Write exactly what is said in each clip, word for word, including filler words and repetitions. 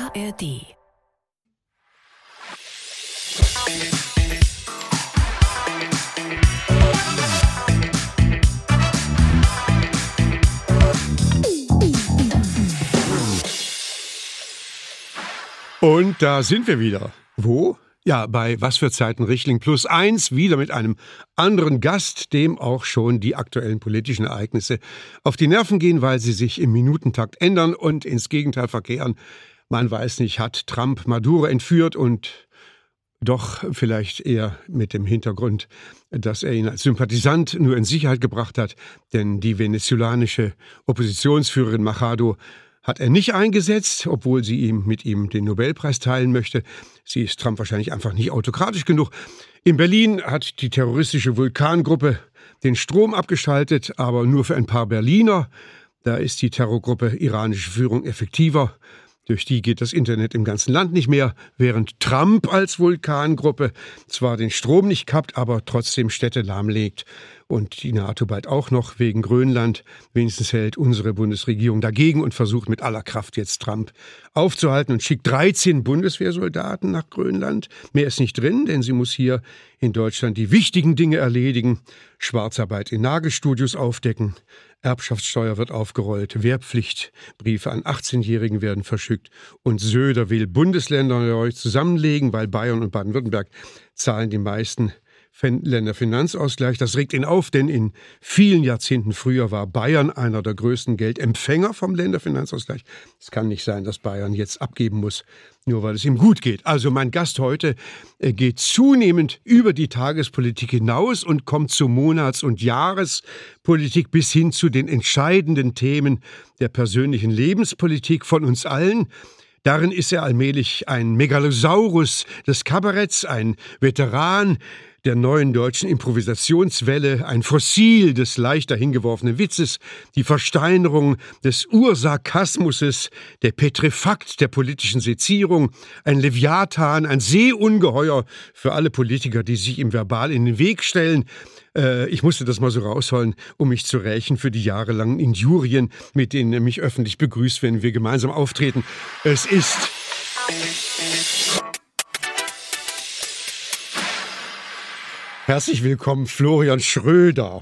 A R D. Und da sind wir wieder. Wo? Ja, bei Was für Zeiten Richtling plus eins, wieder mit einem anderen Gast, dem auch schon die aktuellen politischen Ereignisse auf die Nerven gehen, weil sie sich im Minutentakt ändern und ins Gegenteil verkehren. Man weiß nicht, hat Trump Maduro entführt und doch vielleicht eher mit dem Hintergrund, dass er ihn als Sympathisant nur in Sicherheit gebracht hat, denn die venezolanische Oppositionsführerin Machado hat er nicht eingesetzt, obwohl sie ihm mit ihm den Nobelpreis teilen möchte. Sie ist Trump wahrscheinlich einfach nicht autokratisch genug. In Berlin hat die terroristische Vulkangruppe den Strom abgeschaltet, aber nur für ein paar Berliner. Da ist die Terrorgruppe iranische Führung effektiver. Durch die geht das Internet im ganzen Land nicht mehr, während Trump als Vulkangruppe zwar den Strom nicht kappt, aber trotzdem Städte lahmlegt. Und die NATO bald auch noch wegen Grönland. Wenigstens hält unsere Bundesregierung dagegen und versucht mit aller Kraft jetzt Trump aufzuhalten und schickt dreizehn Bundeswehrsoldaten nach Grönland. Mehr ist nicht drin, denn sie muss hier in Deutschland die wichtigen Dinge erledigen. Schwarzarbeit in Nagelstudios aufdecken. Erbschaftssteuer wird aufgerollt. Wehrpflichtbriefe an achtzehnjährigen werden verschickt. Und Söder will Bundesländer neu zusammenlegen, weil Bayern und Baden-Württemberg zahlen die meisten Länderfinanzausgleich. Das regt ihn auf, denn in vielen Jahrzehnten früher war Bayern einer der größten Geldempfänger vom Länderfinanzausgleich. Es kann nicht sein, dass Bayern jetzt abgeben muss, nur weil es ihm gut geht. Also mein Gast heute geht zunehmend über die Tagespolitik hinaus und kommt zur Monats- und Jahrespolitik bis hin zu den entscheidenden Themen der persönlichen Lebenspolitik von uns allen. Darin ist er allmählich ein Megalosaurus des Kabaretts, ein Veteran der neuen deutschen Improvisationswelle, ein Fossil des leicht dahingeworfenen Witzes, die Versteinerung des Ursarkasmuses, der Petrefakt der politischen Sezierung, ein Leviathan, ein Seeungeheuer für alle Politiker, die sich ihm verbal in den Weg stellen. Äh, ich musste das mal so rausholen, um mich zu rächen für die jahrelangen Injurien, mit denen er mich öffentlich begrüßt, wenn wir gemeinsam auftreten. Es ist... Herzlich willkommen, Florian Schröder.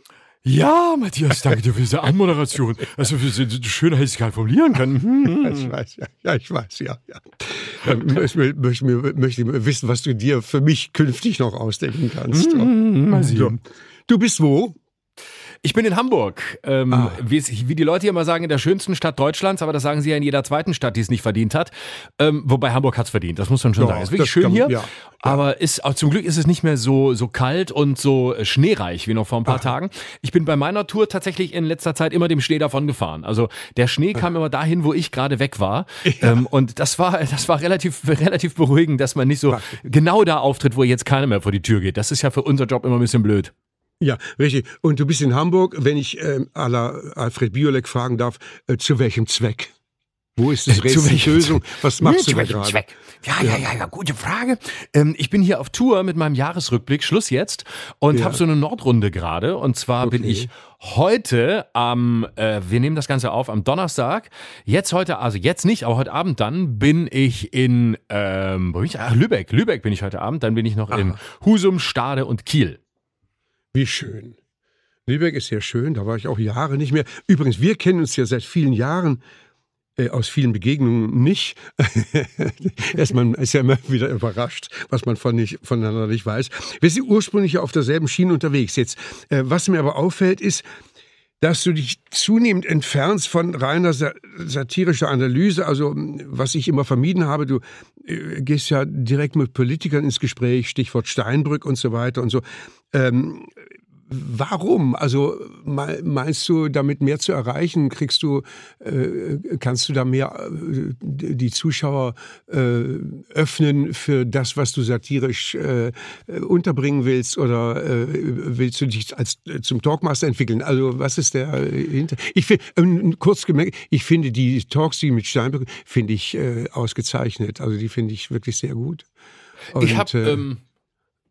Ja, Matthias, danke dir für diese Anmoderation. Also für die Schönheitigkeit formulieren kann. Hm. Ja, ich weiß, ja. Ja, ich weiß, ja. ja. Ich möchte, möchte wissen, was du dir für mich künftig noch ausdenken kannst. Hm, mal sehen. Du bist wo? Ich bin in Hamburg, ähm, ah. wie, wie die Leute hier immer sagen, in der schönsten Stadt Deutschlands, aber das sagen sie ja in jeder zweiten Stadt, die es nicht verdient hat. Ähm, wobei Hamburg hat's verdient, das muss man schon ja, sagen. Es ist wirklich schön kann, hier, ja, ja. aber ist, auch zum Glück ist es nicht mehr so, so kalt und so schneereich wie noch vor ein paar Ach. Tagen. Ich bin bei meiner Tour tatsächlich in letzter Zeit immer dem Schnee davon gefahren. Also der Schnee kam immer dahin, wo ich gerade weg war. Ja. Ähm, und das war, das war relativ, relativ beruhigend, dass man nicht so Ach. genau da auftritt, wo jetzt keiner mehr vor die Tür geht. Das ist ja für unser Job immer ein bisschen blöd. Ja, richtig. Und du bist in Hamburg, wenn ich äh, à la Alfred Biolek fragen darf, äh, zu welchem Zweck? Wo ist das Rätsel die Lösung? Was machst hm, du da gerade? Zweck? Ja, ja, ja, ja, gute Frage. Ähm, ich bin hier auf Tour mit meinem Jahresrückblick, Schluss jetzt, und ja. habe so eine Nordrunde gerade. Und zwar okay. bin ich heute am, äh, wir nehmen das Ganze auf am Donnerstag. Jetzt heute, also jetzt nicht, aber heute Abend dann bin ich in, ähm, wo bin ich? Ach, Lübeck. Lübeck bin ich heute Abend. Dann bin ich noch Aha. in Husum, Stade und Kiel. Wie schön. Lübeck ist sehr schön, da war ich auch Jahre nicht mehr. Übrigens, wir kennen uns ja seit vielen Jahren, äh, aus vielen Begegnungen nicht. Erst man ist ja immer wieder überrascht, was man von nicht, voneinander nicht weiß. Wir sind ursprünglich ja auf derselben Schiene unterwegs. Jetzt, äh, was mir aber auffällt, ist, dass du dich zunehmend entfernst von reiner satirischer Analyse, also was ich immer vermieden habe, du äh, gehst ja direkt mit Politikern ins Gespräch, Stichwort Steinbrück und so weiter und so. Ähm, warum? Also meinst du, damit mehr zu erreichen, kriegst du, äh, kannst du da mehr äh, die Zuschauer äh, öffnen für das, was du satirisch äh, unterbringen willst, oder äh, willst du dich als äh, zum Talkmaster entwickeln? Also was ist der hinter? Ich finde, äh, kurz gemerkt, ich finde die Talks, die mit Steinbrück, finde ich äh, ausgezeichnet. Also die finde ich wirklich sehr gut. Und, ich habe ähm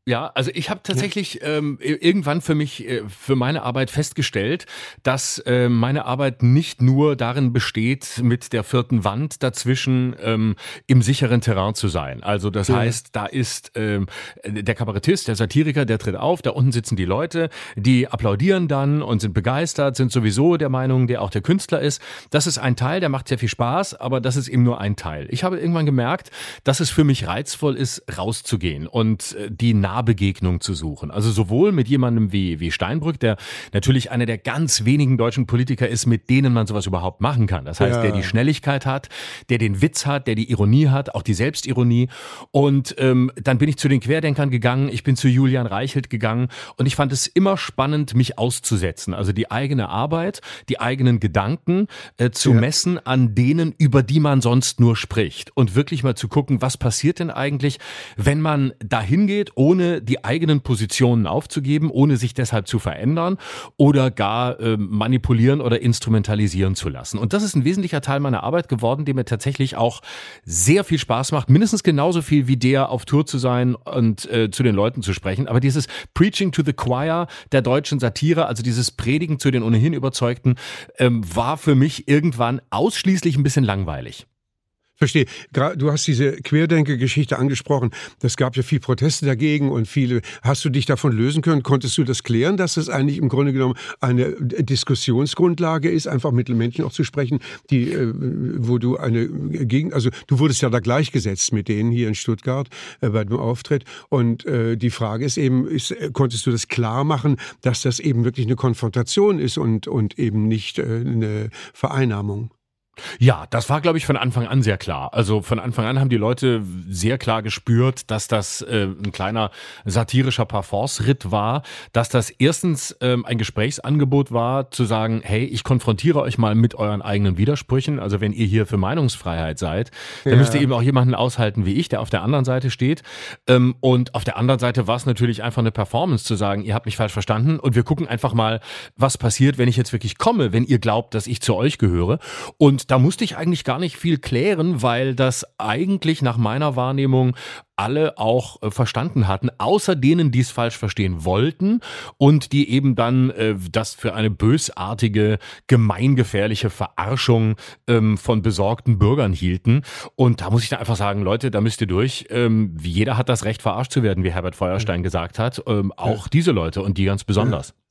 Ja, also ich habe tatsächlich ähm, irgendwann für mich, äh, für meine Arbeit festgestellt, dass äh, meine Arbeit nicht nur darin besteht, mit der vierten Wand dazwischen ähm, im sicheren Terrain zu sein. Also das ja. heißt, da ist ähm, der Kabarettist, der Satiriker, der tritt auf, da unten sitzen die Leute, die applaudieren dann und sind begeistert, sind sowieso der Meinung, der auch der Künstler ist. Das ist ein Teil, der macht sehr viel Spaß, aber das ist eben nur ein Teil. Ich habe irgendwann gemerkt, dass es für mich reizvoll ist, rauszugehen und äh, die Nahbegegnung zu suchen. Also sowohl mit jemandem wie, wie Steinbrück, der natürlich einer der ganz wenigen deutschen Politiker ist, mit denen man sowas überhaupt machen kann. Das heißt, ja. der die Schnelligkeit hat, der den Witz hat, der die Ironie hat, auch die Selbstironie. Und ähm, dann bin ich zu den Querdenkern gegangen, ich bin zu Julian Reichelt gegangen und ich fand es immer spannend, mich auszusetzen. Also die eigene Arbeit, die eigenen Gedanken äh, zu ja. messen an denen, über die man sonst nur spricht. Und wirklich mal zu gucken, was passiert denn eigentlich, wenn man dahin geht, ohne die eigenen Positionen aufzugeben, ohne sich deshalb zu verändern oder gar äh, manipulieren oder instrumentalisieren zu lassen. Und das ist ein wesentlicher Teil meiner Arbeit geworden, der mir tatsächlich auch sehr viel Spaß macht, mindestens genauso viel wie der, auf Tour zu sein und äh, zu den Leuten zu sprechen. Aber dieses Preaching to the Choir der deutschen Satire, also dieses Predigen zu den ohnehin Überzeugten, ähm, war für mich irgendwann ausschließlich ein bisschen langweilig. Verstehe. Du hast diese Querdenker-Geschichte angesprochen. Das gab ja viel Proteste dagegen und viele. Hast du dich davon lösen können? Konntest du das klären, dass es eigentlich im Grunde genommen eine Diskussionsgrundlage ist, einfach mit Menschen auch zu sprechen, die, wo du eine Gegend, also du wurdest ja da gleichgesetzt mit denen hier in Stuttgart äh, bei dem Auftritt. Und äh, die Frage ist eben, ist, konntest du das klar machen, dass das eben wirklich eine Konfrontation ist und, und eben nicht äh, eine Vereinnahmung? Ja, das war, glaube ich, von Anfang an sehr klar. Also von Anfang an haben die Leute sehr klar gespürt, dass das äh, ein kleiner satirischer Parforce-Ritt war, dass das erstens ähm, ein Gesprächsangebot war, zu sagen, hey, ich konfrontiere euch mal mit euren eigenen Widersprüchen. Also wenn ihr hier für Meinungsfreiheit seid, dann ja. müsst ihr eben auch jemanden aushalten wie ich, der auf der anderen Seite steht. Ähm, und auf der anderen Seite war es natürlich einfach eine Performance, zu sagen, ihr habt mich falsch verstanden und wir gucken einfach mal, was passiert, wenn ich jetzt wirklich komme, wenn ihr glaubt, dass ich zu euch gehöre. Und da musste ich eigentlich gar nicht viel klären, weil das eigentlich nach meiner Wahrnehmung alle auch äh, verstanden hatten, außer denen, die es falsch verstehen wollten und die eben dann äh, das für eine bösartige, gemeingefährliche Verarschung ähm, von besorgten Bürgern hielten. Und da muss ich dann einfach sagen, Leute, da müsst ihr durch. Ähm, jeder hat das Recht, verarscht zu werden, wie Herbert Feuerstein gesagt hat. Ähm, auch ja. diese Leute und die ganz besonders. Ja.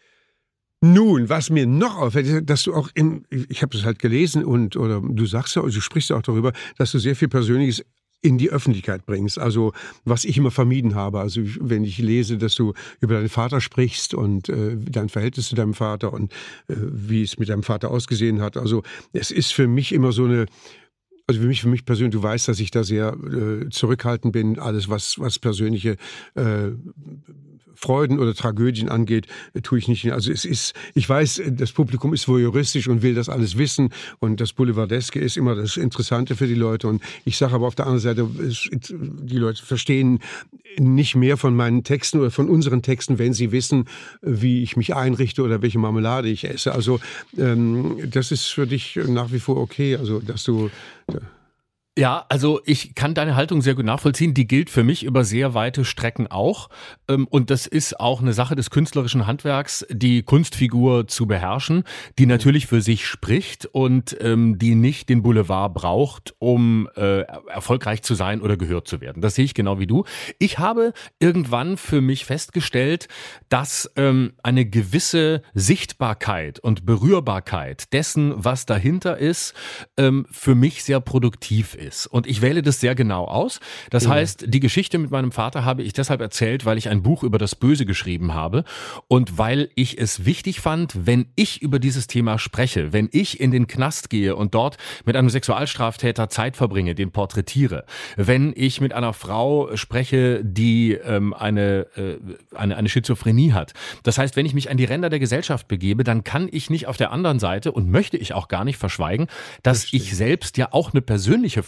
Nun, was mir noch auffällt, dass du auch in, ich habe das halt gelesen und oder du sagst ja, du sprichst ja auch darüber, dass du sehr viel Persönliches in die Öffentlichkeit bringst. Also was ich immer vermieden habe. Also wenn ich lese, dass du über deinen Vater sprichst und äh, dein Verhältnis zu deinem Vater und äh, wie es mit deinem Vater ausgesehen hat. Also es ist für mich immer so eine, also für mich, für mich persönlich, du weißt, dass ich da sehr äh, zurückhaltend bin. Alles, was, was persönliche äh, Freuden oder Tragödien angeht, tue ich nicht. Also es ist, ich weiß, das Publikum ist voyeuristisch und will das alles wissen und das Boulevardeske ist immer das Interessante für die Leute und ich sage aber auf der anderen Seite, es, die Leute verstehen nicht mehr von meinen Texten oder von unseren Texten, wenn sie wissen, wie ich mich einrichte oder welche Marmelade ich esse. Also ähm, das ist für dich nach wie vor okay, also dass du... Ja. Ja, also ich kann deine Haltung sehr gut nachvollziehen. Die gilt für mich über sehr weite Strecken auch. Und das ist auch eine Sache des künstlerischen Handwerks, die Kunstfigur zu beherrschen, die natürlich für sich spricht und die nicht den Boulevard braucht, um erfolgreich zu sein oder gehört zu werden. Das sehe ich genau wie du. Ich habe irgendwann für mich festgestellt, dass eine gewisse Sichtbarkeit und Berührbarkeit dessen, was dahinter ist, für mich sehr produktiv ist. Ist. Und ich wähle das sehr genau aus. Das ja. heißt, die Geschichte mit meinem Vater habe ich deshalb erzählt, weil ich ein Buch über das Böse geschrieben habe und weil ich es wichtig fand, wenn ich über dieses Thema spreche, wenn ich in den Knast gehe und dort mit einem Sexualstraftäter Zeit verbringe, den porträtiere, wenn ich mit einer Frau spreche, die ähm, eine, äh, eine, eine Schizophrenie hat. Das heißt, wenn ich mich an die Ränder der Gesellschaft begebe, dann kann ich nicht auf der anderen Seite und möchte ich auch gar nicht verschweigen, dass Verstehe. ich selbst ja auch eine persönliche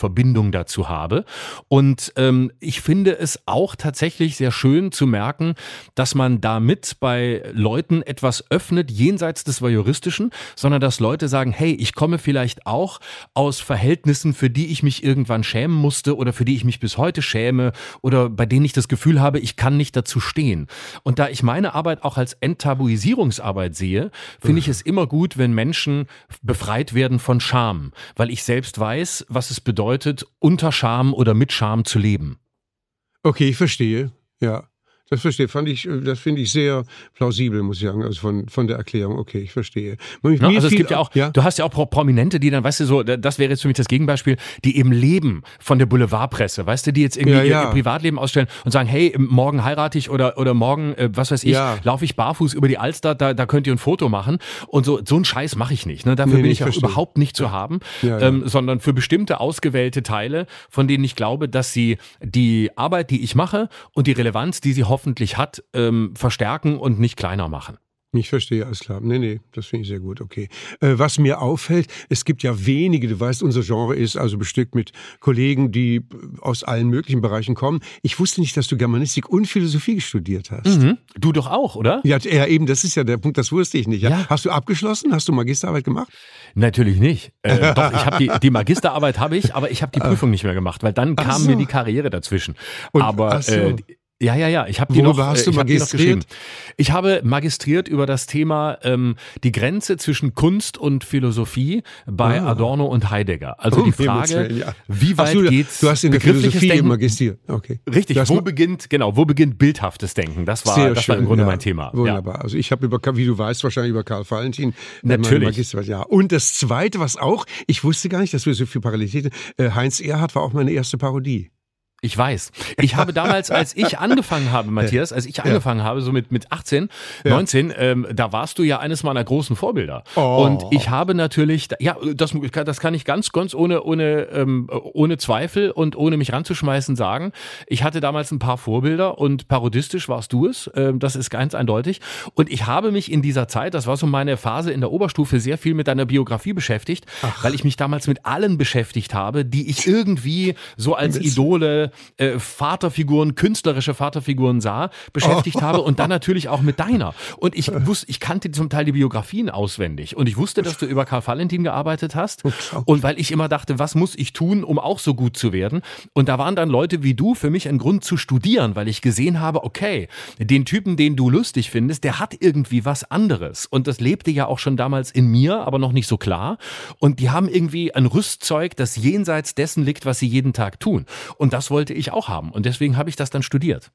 Verbindung dazu habe. Und ähm, ich finde es auch tatsächlich sehr schön zu merken, dass man damit bei Leuten etwas öffnet, jenseits des Voyeuristischen, sondern dass Leute sagen, hey, ich komme vielleicht auch aus Verhältnissen, für die ich mich irgendwann schämen musste oder für die ich mich bis heute schäme oder bei denen ich das Gefühl habe, ich kann nicht dazu stehen. Und da ich meine Arbeit auch als Enttabuisierungsarbeit sehe, finde ich es immer gut, wenn Menschen befreit werden von Scham, weil ich selbst weiß, was es bedeutet, unter Scham oder mit Scham zu leben. Okay, ich verstehe, ja. Das verstehe, fand ich, das finde ich sehr plausibel, muss ich sagen, also von, von der Erklärung. Okay, ich verstehe. Mir ja, also es gibt ja auch, ja? Du hast ja auch Prominente, die dann, weißt du, so, das wäre jetzt für mich das Gegenbeispiel, die eben leben von der Boulevardpresse, weißt du, die jetzt irgendwie ja, ja. Ihr, ihr Privatleben ausstellen und sagen, hey, morgen heirate ich oder, oder morgen, äh, was weiß ich, ja. laufe ich barfuß über die Alster, da, da könnt ihr ein Foto machen und so, so einen Scheiß mache ich nicht. Ne? Dafür nee, bin ich auch verstehe. überhaupt nicht zu haben, ja, ja. Ähm, sondern für bestimmte ausgewählte Teile, von denen ich glaube, dass sie die Arbeit, die ich mache und die Relevanz, die sie hoffentlich hat, ähm, verstärken und nicht kleiner machen. Ich verstehe, alles klar. Nee, nee, das finde ich sehr gut, okay. Äh, was mir auffällt, es gibt ja wenige, du weißt, unser Genre ist also bestückt mit Kollegen, die aus allen möglichen Bereichen kommen. Ich wusste nicht, dass du Germanistik und Philosophie studiert hast. Mhm. Du doch auch, oder? Ja, ja, eben, das ist ja der Punkt, das wusste ich nicht. Ja? Ja. Hast du abgeschlossen? Hast du Magisterarbeit gemacht? Natürlich nicht. Äh, doch, ich habe die, die Magisterarbeit habe ich, aber ich habe die Prüfung nicht mehr gemacht, weil dann kam so. mir die Karriere dazwischen. Und, aber so. äh, Ja, ja, ja. Ich habe die, noch, hast du ich hab die noch geschrieben. Ich habe magistriert über das Thema ähm, die Grenze zwischen Kunst und Philosophie bei ah. Adorno und Heidegger. Also oh, die Frage, ja. wie weit so, geht du hast in der Philosophie Denken? Magistriert. Okay. Richtig. Wo beginnt genau? Wo beginnt bildhaftes Denken? Das war, das schön, war im Grunde ja. mein Thema. Wunderbar. Ja. Also ich habe über, wie du weißt, wahrscheinlich über Karl Valentin. Natürlich. Ja. Und das Zweite, was auch, ich wusste gar nicht, dass wir so viel Parallelitäten. Äh, Heinz Erhardt war auch meine erste Parodie. Ich weiß. Ich habe damals, als ich angefangen habe, Matthias, als ich angefangen ja. habe, so mit, mit achtzehn, ja. neunzehn, ähm, da warst du ja eines meiner großen Vorbilder. Oh. Und ich habe natürlich, ja, das, das kann ich ganz, ganz ohne, ohne, ähm, ohne Zweifel und ohne mich ranzuschmeißen sagen. Ich hatte damals ein paar Vorbilder und parodistisch warst du es. Ähm, das ist ganz eindeutig. Und ich habe mich in dieser Zeit, das war so meine Phase in der Oberstufe, sehr viel mit deiner Biografie beschäftigt, Ach. weil ich mich damals mit allen beschäftigt habe, die ich irgendwie so als Idole Äh, Vaterfiguren, künstlerische Vaterfiguren sah, beschäftigt oh. habe und dann natürlich auch mit deiner. Und ich wusste, ich kannte zum Teil die Biografien auswendig und ich wusste, dass du über Karl Valentin gearbeitet hast und weil ich immer dachte, was muss ich tun, um auch so gut zu werden? Und da waren dann Leute wie du für mich ein Grund zu studieren, weil ich gesehen habe, okay, den Typen, den du lustig findest, der hat irgendwie was anderes und das lebte ja auch schon damals in mir, aber noch nicht so klar und die haben irgendwie ein Rüstzeug, das jenseits dessen liegt, was sie jeden Tag tun. Und das wollte ich auch haben. Und deswegen habe ich das dann studiert.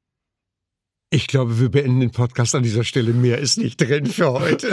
Ich glaube, wir beenden den Podcast an dieser Stelle. Mehr ist nicht drin für heute.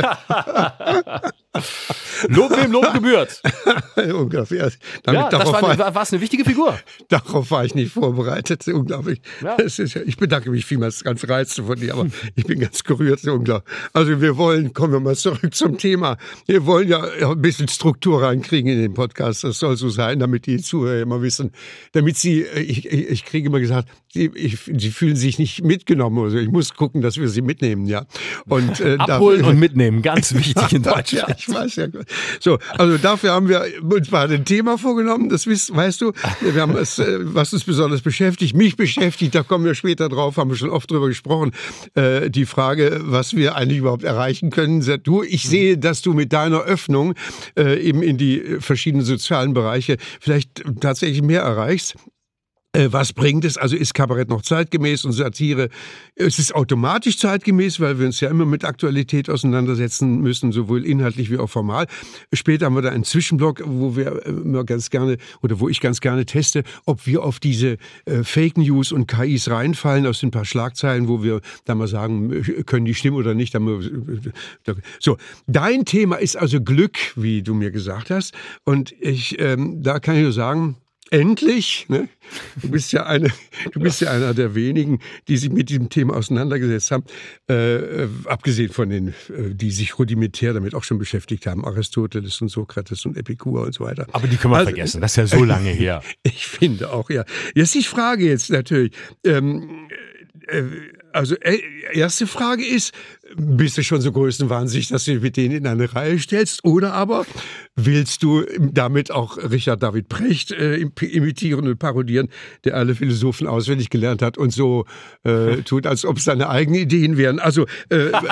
Lob wem Lob gebührt. Ungefähr. Damit, ja, das war, war, war es eine wichtige Figur. Darauf war ich nicht vorbereitet. Unglaublich. Ja. Es ist, ich bedanke mich vielmals, ganz reizend von dir, aber ich bin ganz gerührt. Unglaublich. Also wir wollen, kommen wir mal zurück zum Thema. Wir wollen ja ein bisschen Struktur reinkriegen in den Podcast. Das soll so sein, damit die Zuhörer immer wissen, damit sie, ich, ich, ich kriege immer gesagt, sie, ich, sie fühlen sich nicht mitgenommen. Also ich muss gucken, dass wir sie mitnehmen, ja. Und, äh, Abholen dafür, und mitnehmen, ganz wichtig in Deutschland. Ja, ich weiß ja. So, also dafür haben wir uns mal ein Thema vorgenommen, das weißt, weißt du. Wir haben es, was uns besonders beschäftigt, mich beschäftigt, da kommen wir später drauf, haben wir schon oft drüber gesprochen, äh, die Frage, was wir eigentlich überhaupt erreichen können. Du, ich sehe, dass du mit deiner Öffnung äh, eben in die verschiedenen sozialen Bereiche vielleicht tatsächlich mehr erreichst. Was bringt es? Also ist Kabarett noch zeitgemäß und Satire? Es ist automatisch zeitgemäß, weil wir uns ja immer mit Aktualität auseinandersetzen müssen, sowohl inhaltlich wie auch formal. Später haben wir da einen Zwischenblock, wo wir immer ganz gerne oder wo ich ganz gerne teste, ob wir auf diese äh, Fake News und K Is reinfallen aus den paar Schlagzeilen, wo wir da mal sagen, können die stimmen oder nicht. So, dein Thema ist also Glück, wie du mir gesagt hast. Und ich, ähm, da kann ich nur sagen, endlich, ne? Du bist ja eine, du bist ja einer der wenigen, die sich mit diesem Thema auseinandergesetzt haben, äh, abgesehen von den, die sich rudimentär damit auch schon beschäftigt haben, Aristoteles und Sokrates und Epikur und so weiter. Aber die können wir also, vergessen, das ist ja so lange her. Ich finde auch, ja. Jetzt die Frage jetzt natürlich, ähm, äh, also äh, erste Frage ist, bist du schon so größenwahnsinnig, dass du mit denen in eine Reihe stellst? Oder aber willst du damit auch Richard David Precht äh, imitieren und parodieren, der alle Philosophen auswendig gelernt hat und so äh, tut, als ob es seine eigenen Ideen wären? Also, äh, äh,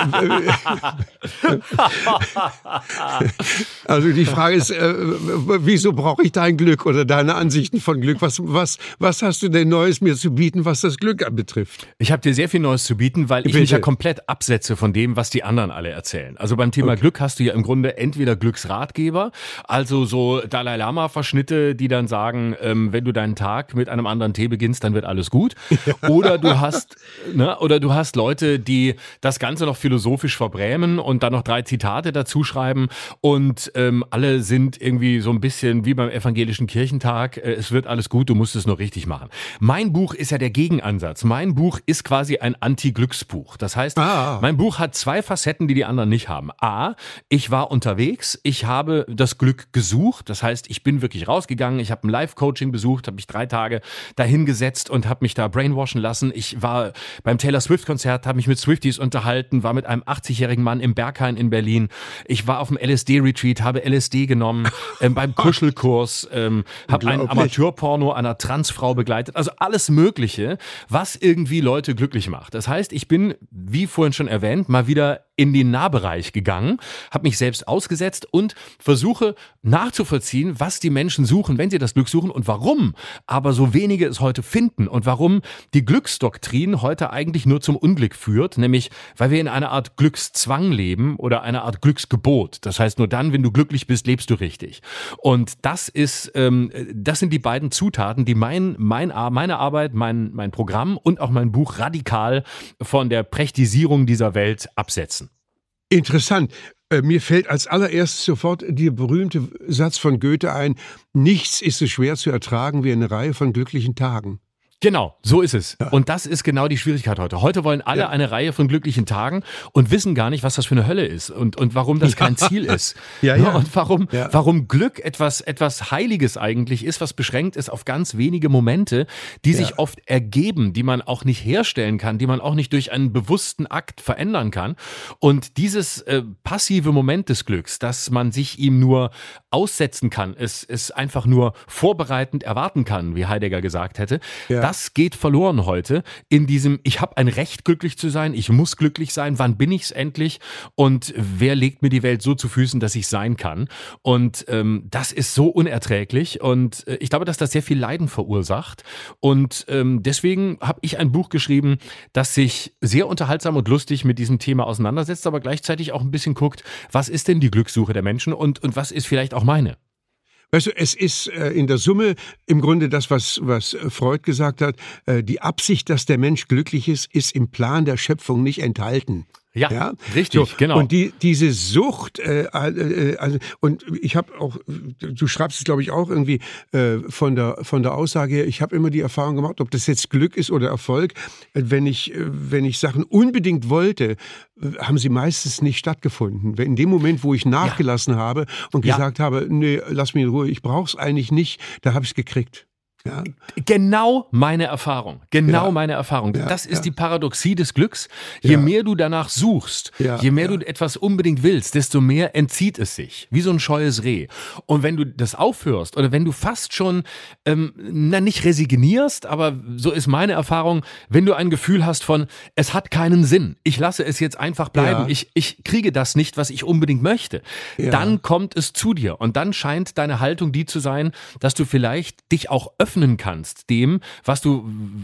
also die Frage ist, äh, wieso brauche ich dein Glück oder deine Ansichten von Glück? Was, was, was hast du denn Neues mir zu bieten, was das Glück betrifft? Ich habe dir sehr viel Neues zu bieten, weil ich Bitte. mich ja komplett absetze von dem, was die anderen alle erzählen. Also beim Thema Okay. Glück hast du ja im Grunde entweder Glücksratgeber, also so Dalai Lama-Verschnitte, die dann sagen, ähm, wenn du deinen Tag mit einem anderen Tee beginnst, dann wird alles gut. Oder du hast, ne, oder du hast Leute, die das Ganze noch philosophisch verbrämen und dann noch drei Zitate dazu schreiben und ähm, alle sind irgendwie so ein bisschen wie beim evangelischen Kirchentag, äh, es wird alles gut, du musst es nur richtig machen. Mein Buch ist ja der Gegenansatz. Mein Buch ist quasi ein Anti-Glücksbuch. Das heißt, Ah. mein Buch hat zwei Facetten, die die anderen nicht haben. A, ich war unterwegs, ich habe das Glück gesucht. Das heißt, ich bin wirklich rausgegangen, ich habe ein Live-Coaching besucht, habe mich drei Tage dahingesetzt und habe mich da brainwashen lassen. Ich war beim Taylor Swift-Konzert, habe mich mit Swifties unterhalten, war mit einem achtzigjährigen Mann im Berghain in Berlin. Ich war auf dem L S D-Retreat, habe L S D genommen, ähm, beim Kuschelkurs, ähm, habe ein Unglaublich. Amateurporno einer Transfrau begleitet. Also alles Mögliche, was irgendwie Leute glücklich macht. Das heißt, ich bin, wie vorhin schon erwähnt, mal wieder in den Nahbereich gegangen, habe mich selbst ausgesetzt und versuche nachzuvollziehen, was die Menschen suchen, wenn sie das Glück suchen und warum aber so wenige es heute finden und warum die Glücksdoktrin heute eigentlich nur zum Unglück führt, nämlich weil wir in einer Art Glückszwang leben oder einer Art Glücksgebot. Das heißt, nur dann, wenn du glücklich bist, lebst du richtig. Und das ist, ähm, das sind die beiden Zutaten, die mein, mein, meine Arbeit, mein, mein Programm und auch mein Buch radikal von der Prechtisierung dieser Welt absetzen. Interessant. Äh, Mir fällt als allererstes sofort der berühmte Satz von Goethe ein: Nichts ist so schwer zu ertragen wie eine Reihe von glücklichen Tagen. Genau, so ist es. Ja. Und das ist genau die Schwierigkeit heute. Heute wollen alle ja. eine Reihe von glücklichen Tagen und wissen gar nicht, was das für eine Hölle ist und, und warum das ja. kein Ziel ist. Ja, ja. Und warum, ja. warum Glück etwas, etwas Heiliges eigentlich ist, was beschränkt ist auf ganz wenige Momente, die sich ja. oft ergeben, die man auch nicht herstellen kann, die man auch nicht durch einen bewussten Akt verändern kann. Und dieses äh, passive Moment des Glücks, dass man sich ihm nur aussetzen kann, es, es einfach nur vorbereitend erwarten kann, wie Heidegger gesagt hätte, ja. Das geht verloren heute in diesem, ich habe ein Recht, glücklich zu sein, ich muss glücklich sein, wann bin ich es endlich und wer legt mir die Welt so zu Füßen, dass ich sein kann. Und ähm, das ist so unerträglich und äh, ich glaube, dass das sehr viel Leiden verursacht und ähm, deswegen habe ich ein Buch geschrieben, das sich sehr unterhaltsam und lustig mit diesem Thema auseinandersetzt, aber gleichzeitig auch ein bisschen guckt, was ist denn die Glückssuche der Menschen und, und was ist vielleicht auch meine? Weißt du, es ist äh, in der Summe im Grunde das, was, was Freud gesagt hat, äh, die Absicht, dass der Mensch glücklich ist, ist im Plan der Schöpfung nicht enthalten. Ja, ja, richtig, so, genau. Und die, diese Sucht, äh, äh, also, und ich habe auch, du schreibst es glaube ich auch irgendwie äh, von der von der Aussage her, ich habe immer die Erfahrung gemacht, ob das jetzt Glück ist oder Erfolg, wenn ich, wenn ich Sachen unbedingt wollte, haben sie meistens nicht stattgefunden. In dem Moment, wo ich nachgelassen ja. habe und ja. gesagt habe, nee, lass mich in Ruhe, ich brauche es eigentlich nicht, da habe ich es gekriegt. Ja. Genau meine Erfahrung. Genau ja. meine Erfahrung. Ja. Das ist ja. die Paradoxie des Glücks. Je ja. mehr du danach suchst, ja. je mehr ja. du etwas unbedingt willst, desto mehr entzieht es sich. Wie so ein scheues Reh. Und wenn du das aufhörst oder wenn du fast schon, ähm, na nicht resignierst, aber so ist meine Erfahrung, wenn du ein Gefühl hast von, es hat keinen Sinn, ich lasse es jetzt einfach bleiben, ja. ich, ich kriege das nicht, was ich unbedingt möchte, ja. dann kommt es zu dir. Und dann scheint deine Haltung die zu sein, dass du vielleicht dich auch öffnen kannst, dem, was du,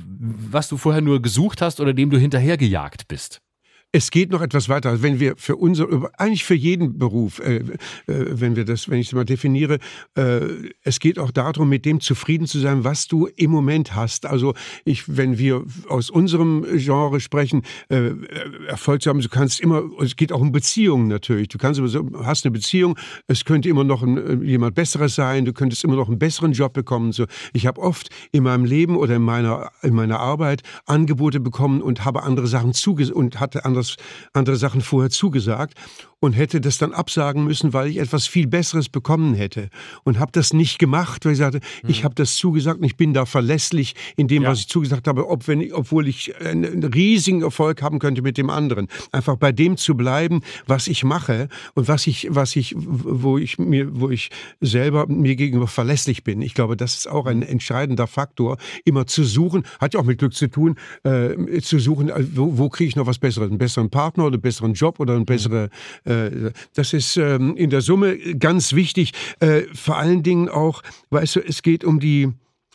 was du vorher nur gesucht hast oder dem du hinterhergejagt bist. Es geht noch etwas weiter. Wenn wir für unser, eigentlich für jeden Beruf, äh, äh, wenn wir das, wenn ich es mal definiere, äh, es geht auch darum, mit dem zufrieden zu sein, was du im Moment hast. Also ich, wenn wir aus unserem Genre sprechen, äh, Erfolg zu haben, du kannst immer, es geht auch um Beziehungen natürlich. Du kannst immer so, hast eine Beziehung, es könnte immer noch ein, jemand Besseres sein, du könntest immer noch einen besseren Job bekommen. So, ich habe oft in meinem Leben oder in meiner, in meiner Arbeit Angebote bekommen und habe andere Sachen zugesagt und hatte andere anderes, andere Sachen vorher zugesagt und hätte das dann absagen müssen, weil ich etwas viel Besseres bekommen hätte. Und habe das nicht gemacht, weil ich sagte, mhm. ich habe das zugesagt und ich bin da verlässlich in dem, ja. was ich zugesagt habe, ob wenn ich, obwohl ich einen riesigen Erfolg haben könnte mit dem anderen. Einfach bei dem zu bleiben, was ich mache und was ich, was ich, wo ich mir, wo ich selber mir gegenüber verlässlich bin. Ich glaube, das ist auch ein entscheidender Faktor, immer zu suchen, hat ja auch mit Glück zu tun, äh, zu suchen, wo, wo kriege ich noch was Besseres, einen besseren Partner oder einen besseren Job oder eine bessere, äh, das ist ähm, in der Summe ganz wichtig, äh, vor allen Dingen auch, weißt du, es geht um die,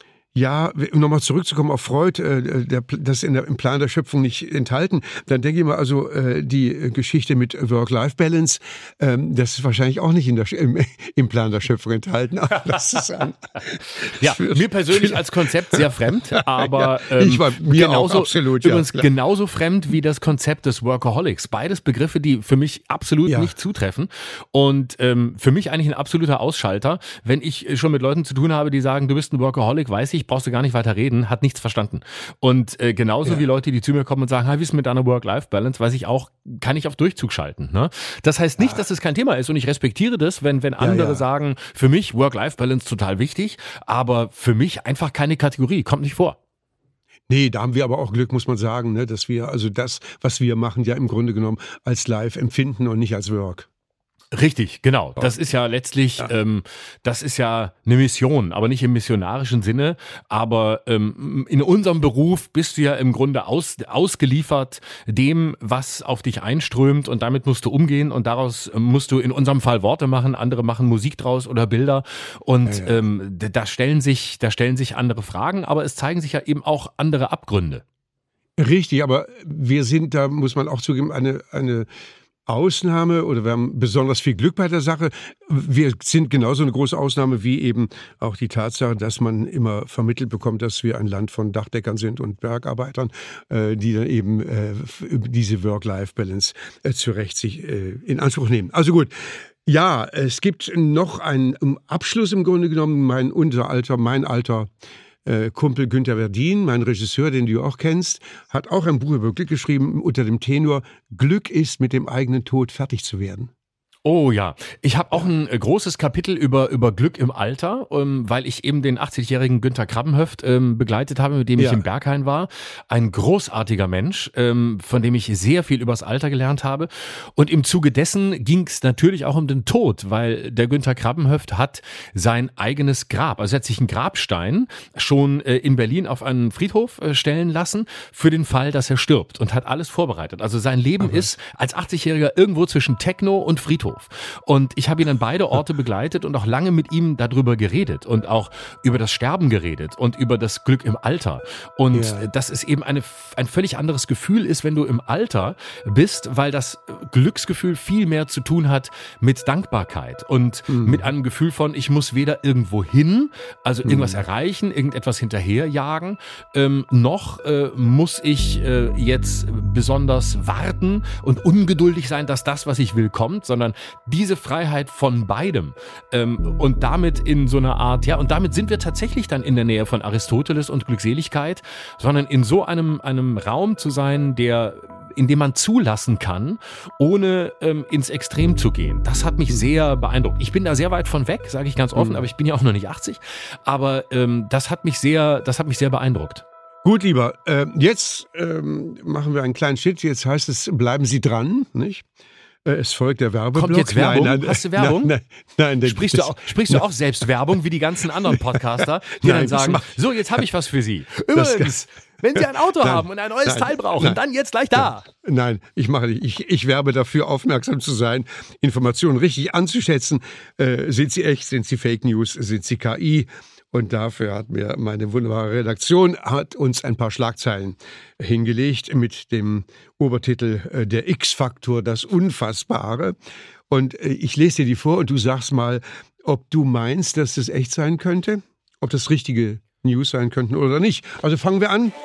ja, um nochmal zurückzukommen auf Freud, äh, der, das ist in der, im Plan der Schöpfung nicht enthalten, dann denke ich mal, also äh, die Geschichte mit Work-Life-Balance, ähm, das ist wahrscheinlich auch nicht in der, im, im Plan der Schöpfung enthalten. Aber das ist ein, ja, mir persönlich als Konzept sehr fremd, aber ähm, ich war mir genauso, auch absolut, übrigens ja, genauso fremd wie das Konzept des Workaholics. Beides Begriffe, die für mich absolut ja. nicht zutreffen und ähm, für mich eigentlich ein absoluter Ausschalter, wenn ich schon mit Leuten zu tun habe, die sagen, du bist ein Workaholic, weiß ich, brauchst du gar nicht weiter reden, hat nichts verstanden. Und äh, genauso ja. wie Leute, die zu mir kommen und sagen, wie ist es mit deiner Work-Life-Balance, weiß ich auch, kann ich auf Durchzug schalten. Ne? Das heißt nicht, ja. dass es kein Thema ist und ich respektiere das, wenn, wenn andere ja, ja. sagen, für mich Work-Life-Balance total wichtig, aber für mich einfach keine Kategorie, kommt nicht vor. Nee, da haben wir aber auch Glück, muss man sagen, ne, dass wir also das, was wir machen, ja im Grunde genommen als Live empfinden und nicht als Work. Richtig, genau. Das ist ja letztlich, ja. Ähm, das ist ja eine Mission, aber nicht im missionarischen Sinne. Aber ähm, in unserem Beruf bist du ja im Grunde aus, ausgeliefert dem, was auf dich einströmt und damit musst du umgehen und daraus musst du in unserem Fall Worte machen, andere machen Musik draus oder Bilder und ja, ja. Ähm, da stellen sich, da stellen sich andere Fragen, aber es zeigen sich ja eben auch andere Abgründe. Richtig, aber wir sind, da muss man auch zugeben, eine, eine Ausnahme oder wir haben besonders viel Glück bei der Sache. Wir sind genauso eine große Ausnahme wie eben auch die Tatsache, dass man immer vermittelt bekommt, dass wir ein Land von Dachdeckern sind und Bergarbeitern, äh, die dann eben äh, diese Work-Life-Balance äh, zu Recht sich äh, in Anspruch nehmen. Also gut. Ja, es gibt noch einen Abschluss im Grunde genommen, mein unser Alter, mein Alter Äh, Kumpel Günter Verdien, mein Regisseur, den du auch kennst, hat auch ein Buch über Glück geschrieben unter dem Tenor Glück ist, mit dem eigenen Tod fertig zu werden. Oh ja, ich habe auch ein großes Kapitel über über Glück im Alter, ähm, weil ich eben den achtzigjährigen Günter Krabbenhöft ähm, begleitet habe, mit dem ja. ich im Berghain war. Ein großartiger Mensch, ähm, von dem ich sehr viel übers Alter gelernt habe. Und im Zuge dessen ging es natürlich auch um den Tod, weil der Günter Krabbenhöft hat sein eigenes Grab, also er hat sich einen Grabstein schon äh, in Berlin auf einen Friedhof äh, stellen lassen für den Fall, dass er stirbt und hat alles vorbereitet. Also sein Leben okay. ist als achtzigjähriger irgendwo zwischen Techno und Friedhof. Und ich habe ihn an beide Orte begleitet und auch lange mit ihm darüber geredet und auch über das Sterben geredet und über das Glück im Alter. Und ja. dass es eben eine, ein völlig anderes Gefühl ist, wenn du im Alter bist, weil das Glücksgefühl viel mehr zu tun hat mit Dankbarkeit und mhm. mit einem Gefühl von, ich muss weder irgendwo hin, also irgendwas mhm. erreichen, irgendetwas hinterherjagen, ähm, noch äh, muss ich äh, jetzt besonders warten und ungeduldig sein, dass das, was ich will, kommt, sondern diese Freiheit von beidem ähm, und damit in so einer Art, ja, und damit sind wir tatsächlich dann in der Nähe von Aristoteles und Glückseligkeit, sondern in so einem, einem Raum zu sein, der in dem man zulassen kann, ohne ähm, ins Extrem zu gehen. Das hat mich sehr beeindruckt. Ich bin da sehr weit von weg, sage ich ganz offen, mhm. aber ich bin ja auch noch nicht achtzig. Aber ähm, das hat mich sehr, das hat mich sehr beeindruckt. Gut, lieber, äh, jetzt ähm, machen wir einen kleinen Schritt. Jetzt heißt es, bleiben Sie dran, nicht? Es folgt der Werbeblock. Kommt jetzt Werbung? Nein, nein, Hast du Werbung? Nein, nein, nein, sprichst, du auch, sprichst du auch selbst Werbung, wie die ganzen anderen Podcaster, die nein, dann sagen, so, jetzt habe ich was für Sie. Übrigens, wenn Sie ein Auto nein, haben und ein neues nein, Teil brauchen, nein, dann jetzt gleich da. Nein, nein ich mache nicht. Ich, ich werbe dafür, aufmerksam zu sein, Informationen richtig anzuschätzen. Äh, sind sie echt, sind sie Fake News, sind sie K I? Und dafür hat mir meine wunderbare Redaktion hat uns ein paar Schlagzeilen hingelegt mit dem Obertitel äh, Der X-Faktor, das Unfassbare. Und äh, ich lese dir die vor und du sagst mal, ob du meinst, dass das echt sein könnte, ob das richtige News sein könnten oder nicht. Also fangen wir an.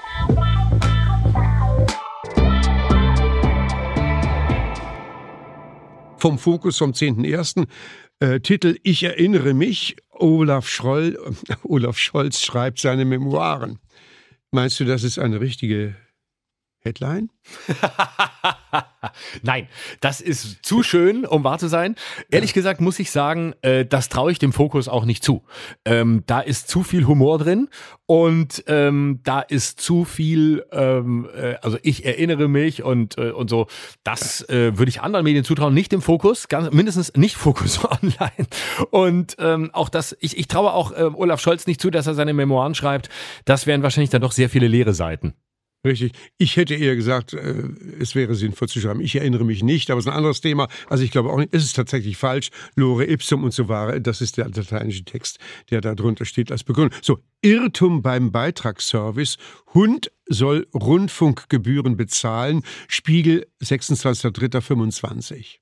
Vom Fokus vom zehnten ersten Äh, Titel Ich erinnere mich, Olaf, Schroll, Olaf Scholz schreibt seine Memoiren. Meinst du, das ist eine richtige Headline? Nein, das ist zu schön, um wahr zu sein. Ehrlich ja. gesagt muss ich sagen, äh, das traue ich dem Fokus auch nicht zu. Ähm, da ist zu viel Humor drin und ähm, da ist zu viel, ähm, äh, also ich erinnere mich und, äh, und so, das äh, würde ich anderen Medien zutrauen, nicht dem Fokus, ganz, mindestens nicht Fokus Online. Und ähm, auch das, ich, ich traue auch äh, Olaf Scholz nicht zu, dass er seine Memoiren schreibt. Das wären wahrscheinlich dann doch sehr viele leere Seiten. Richtig. Ich hätte eher gesagt, äh, es wäre sinnvoll zu schreiben. Ich erinnere mich nicht, aber es ist ein anderes Thema. Also ich glaube auch nicht, es ist tatsächlich falsch. Lore ipsum und so vare, das ist der lateinische Text, der da drunter steht als Begründung. So, Irrtum beim Beitragsservice. Hund soll Rundfunkgebühren bezahlen. Spiegel, sechsundzwanzigster dritter fünfundzwanzig.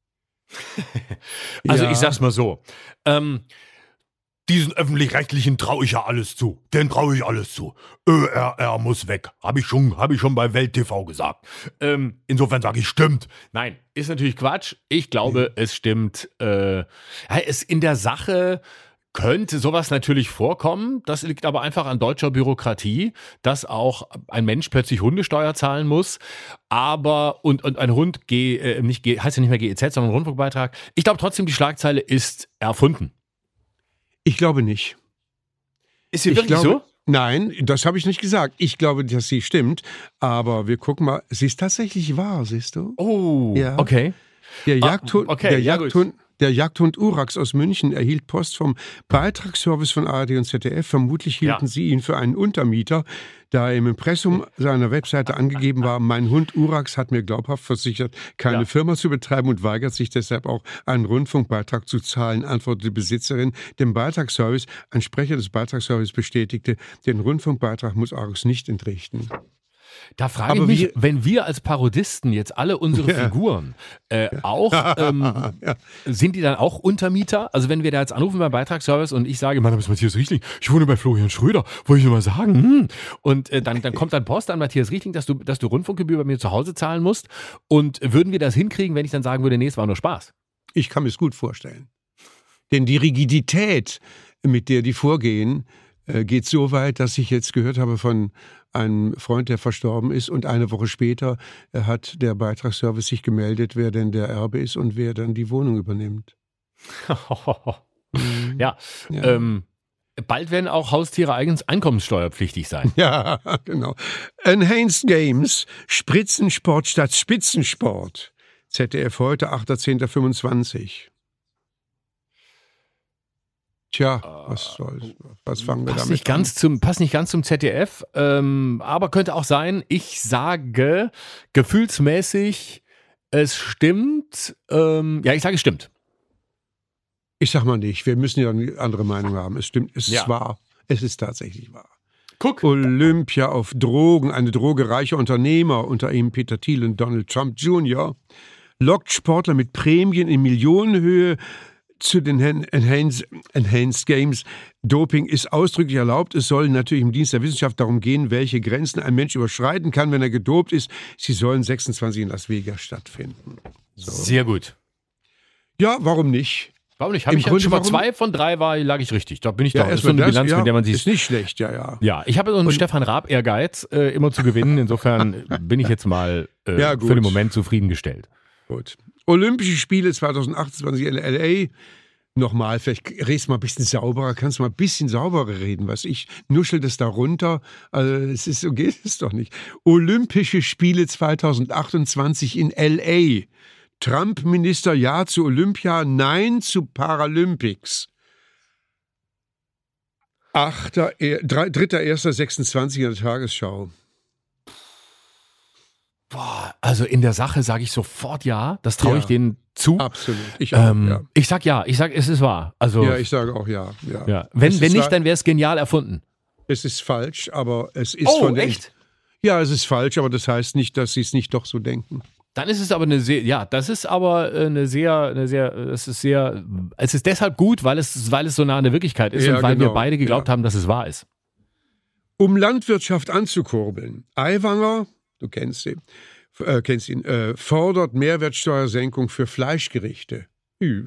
Also ja. ich sag's mal so, ähm, diesen Öffentlich-Rechtlichen traue ich ja alles zu. Den traue ich alles zu. Ö R R muss weg. Habe ich schon, hab ich schon bei Welt T V gesagt. Ähm, insofern sage ich, stimmt. Nein, ist natürlich Quatsch. Ich glaube, mhm. es stimmt. Äh, ja, es in der Sache könnte sowas natürlich vorkommen. Das liegt aber einfach an deutscher Bürokratie, dass auch ein Mensch plötzlich Hundesteuer zahlen muss. Aber, und, und ein Hund, G, äh, nicht G, heißt ja nicht mehr G E Z, sondern Rundfunkbeitrag. Ich glaube trotzdem, die Schlagzeile ist erfunden. Ich glaube nicht. Ist sie ich wirklich glaube, so? Nein, das habe ich nicht gesagt. Ich glaube, dass sie stimmt. Aber wir gucken mal. Sie ist tatsächlich wahr, siehst du? Oh, ja. okay. Der Jagdhund, ah, okay, der, ja, Jagdhund, der Jagdhund Urax aus München erhielt Post vom Beitragsservice von A R D und Z D F. Vermutlich hielten ja. sie ihn für einen Untermieter, da im Impressum seiner Webseite angegeben war, mein Hund Urax hat mir glaubhaft versichert, keine ja. Firma zu betreiben und weigert sich deshalb auch, einen Rundfunkbeitrag zu zahlen, antwortete die Besitzerin dem Beitragsservice. Ein Sprecher des Beitragsservice bestätigte, den Rundfunkbeitrag muss Urax nicht entrichten. Da frage Aber ich mich, wir, wenn wir als Parodisten jetzt alle unsere ja. Figuren äh, ja. auch, ähm, ja. sind die dann auch Untermieter? Also wenn wir da jetzt anrufen beim Beitragsservice und ich sage, mein Name ist Matthias Riechling, ich wohne bei Florian Schröder, wollte ich nur mal sagen. Hm. Und äh, dann, dann kommt dann Post an Matthias Riechling, dass du, dass du Rundfunkgebühr bei mir zu Hause zahlen musst. Und würden wir das hinkriegen, wenn ich dann sagen würde, nee, es war nur Spaß? Ich kann mir es gut vorstellen. Denn die Rigidität, mit der die vorgehen, äh, geht so weit, dass ich jetzt gehört habe von einem Freund, der verstorben ist, und eine Woche später hat der Beitragsservice sich gemeldet, wer denn der Erbe ist und wer dann die Wohnung übernimmt. mhm. Ja, ja. Ähm, bald werden auch Haustiere eigens einkommenssteuerpflichtig sein. Ja, genau. Enhanced Games, Spritzensport statt Spitzensport. Z D F heute, achter zehnter fünfundzwanzig. Tja, was soll's? Was fangen wir passt damit nicht ganz an? Zum, passt nicht ganz zum Z D F, ähm, aber könnte auch sein, ich sage gefühlsmäßig, es stimmt. Ähm, ja, ich sage, es stimmt. Ich sag mal nicht, wir müssen ja eine andere Meinung haben. Es stimmt, es ja. ist wahr. Es ist tatsächlich wahr. Guck. Olympia auf Drogen, eine drogereiche Unternehmer, unter ihm Peter Thiel und Donald Trump Junior, lockt Sportler mit Prämien in Millionenhöhe zu den Enhanced, Enhanced Games. Doping ist ausdrücklich erlaubt. Es soll natürlich im Dienst der Wissenschaft darum gehen, welche Grenzen ein Mensch überschreiten kann, wenn er gedopt ist. Sie sollen sechsundzwanzig in Las Vegas stattfinden. So. Sehr gut. Ja, warum nicht? Warum nicht? Habe ich Grunde, schon mal warum? zwei von drei war, lag ich richtig. Da bin ich ja, da. Das ist so eine das, Bilanz, ja, mit der man sich. Ist nicht schlecht, ja, ja. Ja, ich habe so einen Und, Stefan Raab-Ehrgeiz, äh, immer zu gewinnen. Insofern bin ich jetzt mal äh, ja, für den Moment zufriedengestellt. Gut. Olympische Spiele zwanzig achtundzwanzig in L A. Nochmal, vielleicht redest du mal ein bisschen sauberer, kannst du mal ein bisschen sauberer reden, was ich nuschel das da runter. Also, es ist, so geht es doch nicht. Olympische Spiele zwanzig achtundzwanzig in L A. Trump-Minister ja zu Olympia, nein zu Paralympics. dritter erster sechsundzwanzig in der Tagesschau. Boah, also in der Sache sage ich sofort ja, das traue ja, ich denen zu. Absolut. Ich, auch, ähm, ja. ich sag ja, ich sag, es ist wahr. Also, ja, ich sage auch ja. ja. ja. Wenn, wenn nicht, dann wäre es genial erfunden. Es ist falsch, aber es ist oh, von der. Echt? Ja, es ist falsch, aber das heißt nicht, dass sie es nicht doch so denken. Dann ist es aber eine sehr, ja, das ist aber eine sehr, eine sehr, es ist sehr, es ist deshalb gut, weil es, weil es so nah an der Wirklichkeit ist ja, und weil genau. wir beide geglaubt ja. haben, dass es wahr ist. Um Landwirtschaft anzukurbeln, Aiwanger, du kennst ihn, äh, kennst ihn, äh, fordert Mehrwertsteuersenkung für Fleischgerichte. Ja.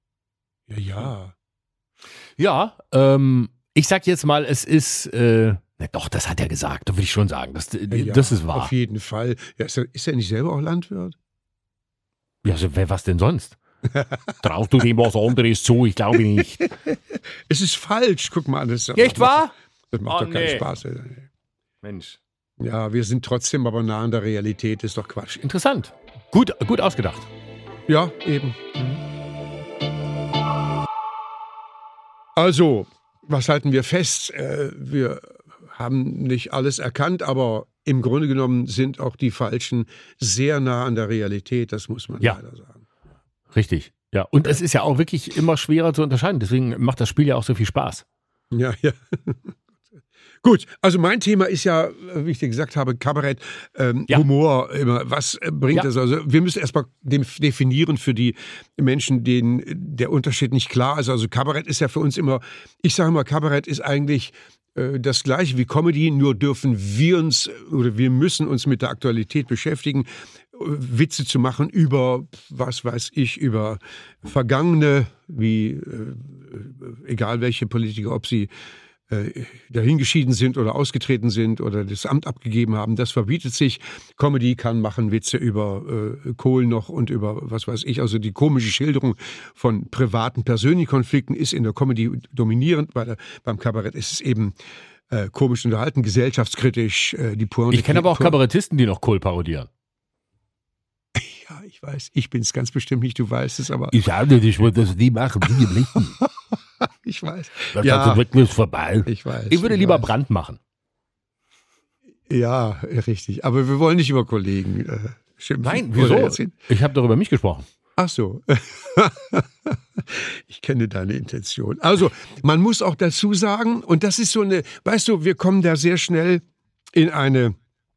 Ja, ja. Ja, ähm, ich sag jetzt mal, es ist, äh, Na doch, das hat er gesagt, da würde ich schon sagen. Das, Ja, das ist wahr. Auf jeden Fall. Ja, ist, er, ist er nicht selber auch Landwirt? Ja, also, wer was denn sonst? Traust du dem was anderes zu? Ich glaube nicht. Es ist falsch. Guck mal an. Das, Echt wahr? Das macht Oh, doch keinen nee. Spaß. Mensch. Ja, wir sind trotzdem aber nah an der Realität. Ist doch Quatsch. Interessant. Gut, gut ausgedacht. Ja, eben. Also, was halten wir fest? Äh, wir haben nicht alles erkannt, aber im Grunde genommen sind auch die Falschen sehr nah an der Realität. Das muss man Ja. leider sagen. Richtig. Ja, und es ist ja auch wirklich immer schwerer zu unterscheiden. Deswegen macht das Spiel ja auch so viel Spaß. Ja, ja. Gut, also mein Thema ist ja, wie ich dir gesagt habe, Kabarett, ähm, Ja. Humor, immer. Was äh, bringt Ja. das? Also wir müssen erstmal dem- definieren für die Menschen, denen der Unterschied nicht klar ist. Also Kabarett ist ja für uns immer, ich sage mal, Kabarett ist eigentlich äh, das gleiche wie Comedy, nur dürfen wir uns oder wir müssen uns mit der Aktualität beschäftigen, äh, Witze zu machen über, was weiß ich, über Vergangene, wie äh, egal welche Politiker, ob sie äh, dahingeschieden sind oder ausgetreten sind oder das Amt abgegeben haben, das verbietet sich. Comedy kann machen Witze über äh, Kohl noch und über was weiß ich. Also die komische Schilderung von privaten, persönlichen Konflikten ist in der Comedy dominierend. Bei der, beim Kabarett ist es eben äh, komisch unterhalten, gesellschaftskritisch. Äh, die Pointe, Ich kenne aber auch Pointe- Kabarettisten, die noch Kohl parodieren. Ja, ich weiß, ich bin es ganz bestimmt nicht, du weißt es, aber Ich sage nicht, ich wollte das nie machen, nie im Leben. ich weiß. Das Ja, ist wirklich vorbei. ich weiß. Ich würde lieber weiß. Brand machen. Ja, richtig. Aber wir wollen nicht über Kollegen äh, schimpfen. Nein, Oder wieso? erzählen. Ich habe doch über mich gesprochen. Ach so. Ich kenne deine Intention. Also, man muss auch dazu sagen, und das ist so eine, weißt du, wir kommen da sehr schnell in eine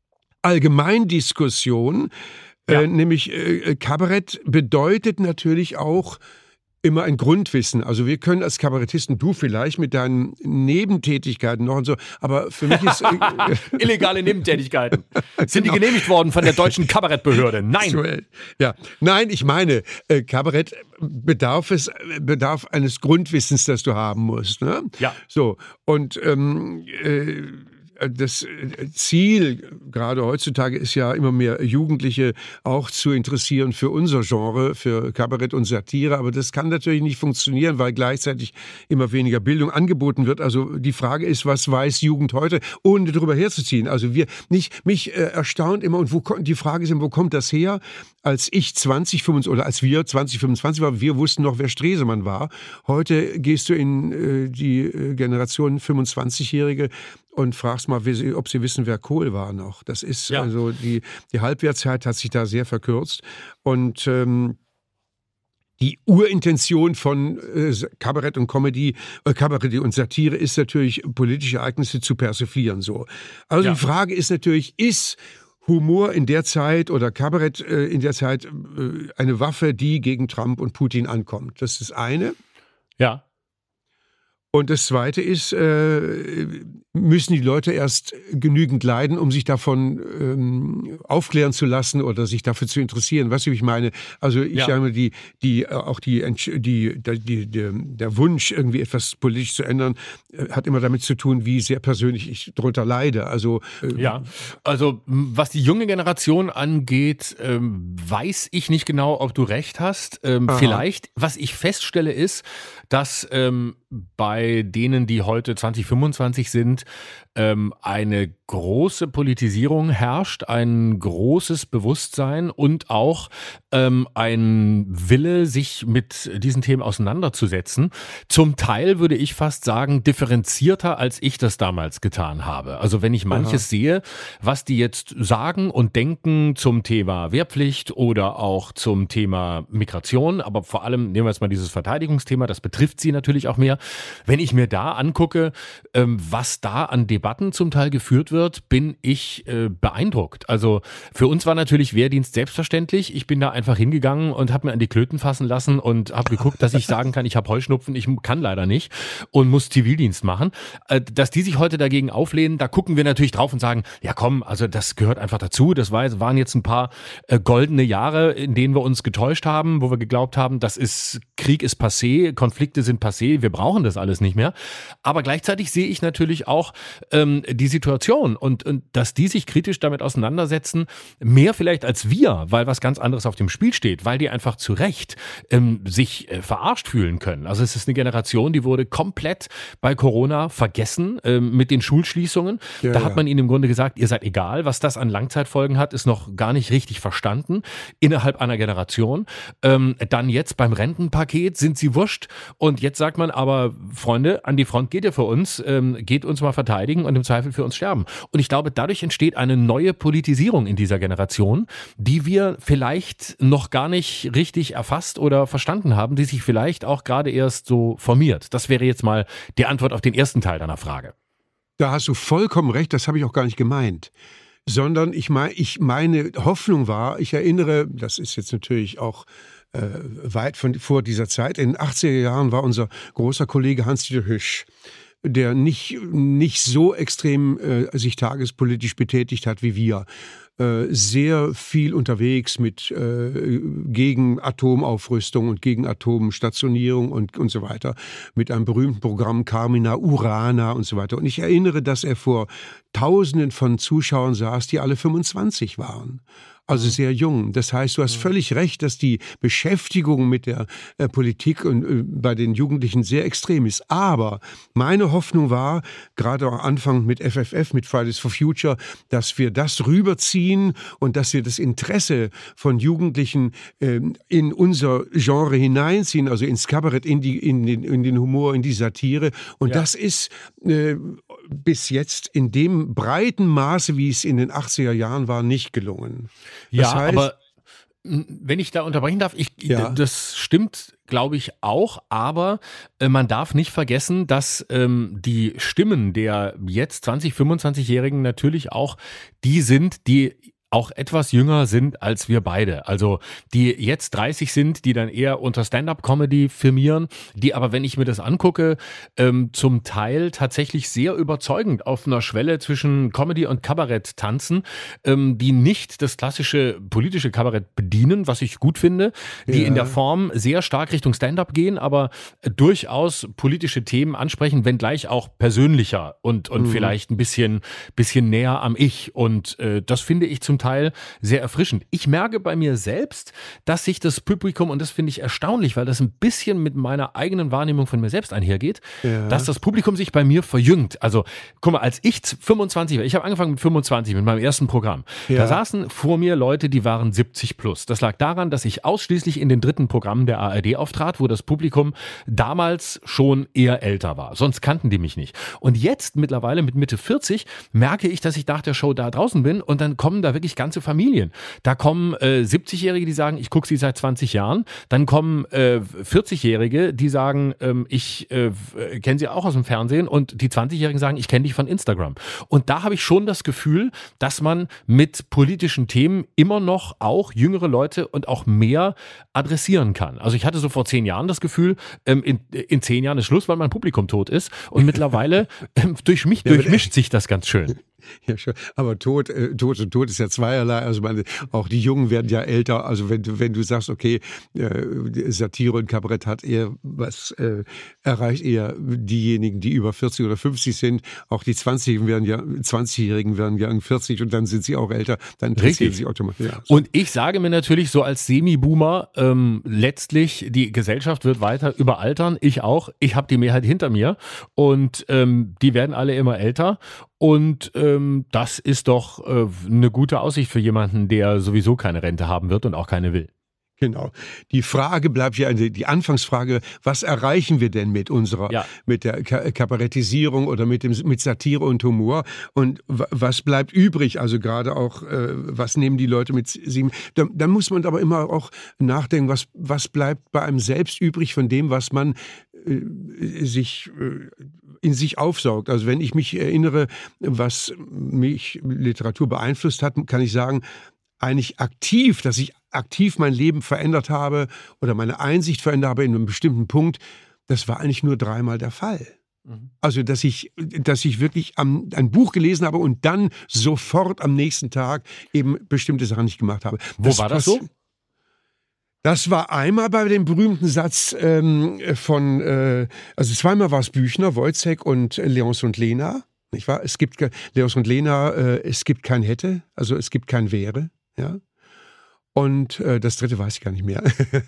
Allgemeindiskussion, Ja. äh, nämlich äh, Kabarett bedeutet natürlich auch immer ein Grundwissen. Also wir können als Kabarettisten, du vielleicht mit deinen Nebentätigkeiten noch und so, aber für mich ist... Äh, Illegale Nebentätigkeiten. Sind Genau. die genehmigt worden von der deutschen Kabarettbehörde? Nein. So, äh, ja, nein, ich meine, äh, Kabarett bedarf es, bedarf eines Grundwissens, das du haben musst. Ne? Ja. So, und ähm, äh, das Ziel, gerade heutzutage, ist ja immer mehr Jugendliche auch zu interessieren für unser Genre, für Kabarett und Satire. Aber das kann natürlich nicht funktionieren, weil gleichzeitig immer weniger Bildung angeboten wird. Also die Frage ist, was weiß Jugend heute, ohne darüber herzuziehen? Also wir, nicht, mich äh, erstaunt immer, und wo kommt, die Frage ist immer, wo kommt das her? Als ich zwanzig, fünfundzwanzig, oder als wir zwanzig, fünfundzwanzig waren, wir wussten noch, wer Stresemann war. Heute gehst du in äh, die äh, Generation fünfundzwanzigjährige und fragst mal, wie sie, ob sie wissen, wer Kohl war noch. Das ist Ja. also, die, die Halbwertszeit hat sich da sehr verkürzt. Und ähm, die Urintention von äh, Kabarett und Comedy, äh, Kabarett und Satire ist natürlich, politische Ereignisse zu persiflieren. So. Also Ja. die Frage ist natürlich, ist Humor in der Zeit oder Kabarett äh, in der Zeit äh, eine Waffe, die gegen Trump und Putin ankommt? Das ist das eine. Ja. Und das Zweite ist, äh, müssen die Leute erst genügend leiden, um sich davon ähm, aufklären zu lassen oder sich dafür zu interessieren. Weißt du, wie ich meine? Also ich Ja. sage mal, die, die, äh, auch die, Entsch- die, die, die, der Wunsch, irgendwie etwas politisch zu ändern, äh, hat immer damit zu tun, wie sehr persönlich ich darunter leide. Also äh, Ja, also m, was die junge Generation angeht, ähm, weiß ich nicht genau, ob du recht hast. Ähm, Aha. vielleicht, was ich feststelle, ist, dass ähm, bei denen, die heute zwanzig fünfundzwanzig sind, ähm, eine große Politisierung herrscht, ein großes Bewusstsein und auch ähm, ein Wille, sich mit diesen Themen auseinanderzusetzen. Zum Teil würde ich fast sagen, differenzierter, als ich das damals getan habe. Also wenn ich manches sehe, was die jetzt sagen und denken zum Thema Wehrpflicht oder auch zum Thema Migration, aber vor allem nehmen wir jetzt mal dieses Verteidigungsthema, das betrifft sie natürlich auch mehr. Wenn ich mir da angucke, ähm, was da an Debatten zum Teil geführt wird, bin ich äh, beeindruckt. Also für uns war natürlich Wehrdienst selbstverständlich. Ich bin da einfach hingegangen und habe mir an die Klöten fassen lassen und habe geguckt, dass ich sagen kann, ich habe Heuschnupfen, ich kann leider nicht und muss Zivildienst machen. Äh, dass die sich heute dagegen auflehnen, da gucken wir natürlich drauf und sagen, ja komm, also das gehört einfach dazu. Das war, waren jetzt ein paar äh, goldene Jahre, in denen wir uns getäuscht haben, wo wir geglaubt haben, das ist, Krieg ist passé, Konflikte sind passé, wir brauchen brauchen das alles nicht mehr. Aber gleichzeitig sehe ich natürlich auch ähm, die Situation und, und dass die sich kritisch damit auseinandersetzen, mehr vielleicht als wir, weil was ganz anderes auf dem Spiel steht, weil die einfach zu Recht ähm, sich äh, verarscht fühlen können. Also es ist eine Generation, die wurde komplett bei Corona vergessen ähm, mit den Schulschließungen. Ja, da hat man ihnen im Grunde gesagt, ihr seid egal. Was das an Langzeitfolgen hat, ist noch gar nicht richtig verstanden innerhalb einer Generation. Ähm, dann jetzt beim Rentenpaket sind sie wurscht und jetzt sagt man aber, Freunde, an die Front geht ihr für uns, ähm, geht uns mal verteidigen und im Zweifel für uns sterben. Und ich glaube, dadurch entsteht eine neue Politisierung in dieser Generation, die wir vielleicht noch gar nicht richtig erfasst oder verstanden haben, die sich vielleicht auch gerade erst so formiert. Das wäre jetzt mal die Antwort auf den ersten Teil deiner Frage. Da hast du vollkommen recht, das habe ich auch gar nicht gemeint. Sondern ich meine, ich meine Hoffnung war, ich erinnere, das ist jetzt natürlich auch äh, weit von vor dieser Zeit, in den achtziger Jahren war unser großer Kollege Hans-Dieter Hüsch, der nicht, nicht so extrem äh, sich tagespolitisch betätigt hat wie wir. Äh, sehr viel unterwegs mit äh, gegen Atomaufrüstung und gegen Atomstationierung und, und so weiter. Mit einem berühmten Programm Carmina Urana und so weiter. Und ich erinnere, dass er vor Tausenden von Zuschauern saß, die alle fünfundzwanzig waren. Also sehr jung. Das heißt, du hast völlig recht, dass die Beschäftigung mit der äh, Politik und äh, bei den Jugendlichen sehr extrem ist. Aber meine Hoffnung war, gerade am Anfang mit F F F, mit Fridays for Future, dass wir das rüberziehen und dass wir das Interesse von Jugendlichen äh, in unser Genre hineinziehen, also ins Kabarett, in, die, in, den, in den Humor, in die Satire. Und ja. das ist äh, bis jetzt in dem breiten Maße, wie es in den achtziger Jahren war, nicht gelungen. Das ja, heißt, aber wenn ich da unterbrechen darf, ich, ja. das stimmt, glaube ich, auch, aber äh, man darf nicht vergessen, dass ähm, die Stimmen der jetzt zwanzig-, fünfundzwanzigjährigen natürlich auch die sind, die auch etwas jünger sind als wir beide. Also die jetzt dreißig sind, die dann eher unter Stand-up-Comedy firmieren, die aber, wenn ich mir das angucke, ähm, zum Teil tatsächlich sehr überzeugend auf einer Schwelle zwischen Comedy und Kabarett tanzen, ähm, die nicht das klassische politische Kabarett bedienen, was ich gut finde, die ja. in der Form sehr stark Richtung Stand-up gehen, aber durchaus politische Themen ansprechen, wenngleich auch persönlicher und, und mhm. vielleicht ein bisschen, bisschen näher am Ich. Und äh, das finde ich zum Teil sehr erfrischend. Ich merke bei mir selbst, dass sich das Publikum, und das finde ich erstaunlich, weil das ein bisschen mit meiner eigenen Wahrnehmung von mir selbst einhergeht, ja. dass das Publikum sich bei mir verjüngt. Also, guck mal, als ich fünfundzwanzig war, ich habe angefangen mit fünfundzwanzig, mit meinem ersten Programm, ja. da saßen vor mir Leute, die waren siebzig plus. Das lag daran, dass ich ausschließlich in den dritten Programmen der A R D auftrat, wo das Publikum damals schon eher älter war. Sonst kannten die mich nicht. Und jetzt mittlerweile mit Mitte vierzig merke ich, dass ich nach der Show da draußen bin und dann kommen da wirklich ganze Familien. Da kommen äh, siebzigjährige, die sagen, ich gucke sie seit zwanzig Jahren. Dann kommen äh, vierzigjährige, die sagen, ähm, ich äh, kenne sie auch aus dem Fernsehen. Und die zwanzigjährigen sagen, ich kenne dich von Instagram. Und da habe ich schon das Gefühl, dass man mit politischen Themen immer noch auch jüngere Leute und auch mehr adressieren kann. Also ich hatte so vor zehn Jahren das Gefühl, ähm, in, in zehn Jahren ist Schluss, weil mein Publikum tot ist. Und mittlerweile ähm, durch mich ja, durchmischt sich das ganz schön. Ja, schon. Aber Tod, äh, Tod und Tod ist ja zweierlei. Also meine, auch die Jungen werden ja älter. Also wenn du, wenn du sagst, okay, äh, Satire und Kabarett hat eher was äh, erreicht eher diejenigen, die über vierzig oder fünfzig sind. Auch die zwanzigjährigen werden ja, zwanzigjährigen werden ja vierzig und dann sind sie auch älter. Dann interessieren sie automatisch. Ja, so. Und ich sage mir natürlich so als Semi-Boomer, ähm, letztlich die Gesellschaft wird weiter überaltern. Ich auch. Ich habe die Mehrheit hinter mir und ähm, die werden alle immer älter. Und ähm, das ist doch äh, eine gute Aussicht für jemanden, der sowieso keine Rente haben wird und auch keine will. Genau. Die Frage bleibt ja, die Anfangsfrage, was erreichen wir denn mit unserer, ja. mit der Kabarettisierung oder mit dem, mit Satire und Humor? Und was bleibt übrig? Also gerade auch, äh, was nehmen die Leute mit sieben? Da, dann muss man aber immer auch nachdenken, was, was bleibt bei einem selbst übrig von dem, was man äh, sich äh, in sich aufsaugt. Also wenn ich mich erinnere, was mich Literatur beeinflusst hat, kann ich sagen, eigentlich aktiv, dass ich aktiv mein Leben verändert habe oder meine Einsicht verändert habe in einem bestimmten Punkt, das war eigentlich nur dreimal der Fall. Mhm. Also, dass ich, dass ich wirklich am, ein Buch gelesen habe und dann sofort am nächsten Tag eben bestimmte Sachen nicht gemacht habe. Wo das war das so? Das war einmal bei dem berühmten Satz ähm, von, äh, also zweimal war es Büchner, Wojciech und äh, Leons und Lena, nicht wahr? Es gibt Leons und Lena, äh, es gibt kein Hätte, also es gibt kein Wäre, ja. Und äh, das dritte weiß ich gar nicht mehr.